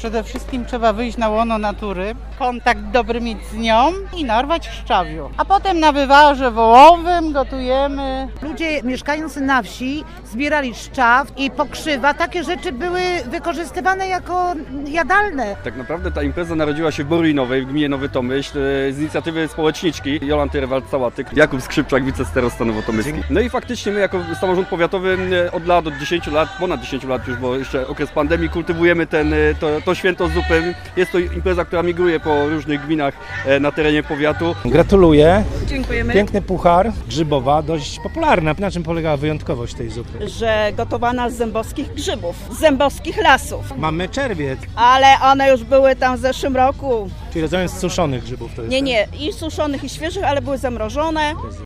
Przede wszystkim trzeba wyjść na łono natury, kontakt dobry mieć z nią i narwać szczawiu. A potem na wywarze wołowym gotujemy. Ludzie mieszkający na wsi zbierali szczaw i pokrzywa. Takie rzeczy były wykorzystywane jako jadalne. Tak naprawdę ta impreza narodziła się w Borynowej, w gminie Nowy Tomyśl, z inicjatywy społeczniczki Jolanty Rewald-Sałatyk, Jakub Skrzypczak, wicestarostwa nowotomyski. No i faktycznie my jako samorząd powiatowy od 10 lat, ponad 10 lat już, bo jeszcze okres pandemii, kultywujemy to święto zupy. Jest to impreza, która migruje po różnych gminach na terenie powiatu. Gratuluję. Dziękujemy. Piękny puchar, grzybowa, dość popularna. Na czym polegała wyjątkowość tej zupy? Że gotowana z zębowskich grzybów, z zębowskich lasów. Mamy czerwiec, Ale one już były tam w zeszłym roku. czyli rodzajem z suszonych grzybów to jest. Nie, i suszonych i świeżych, ale były zamrożone.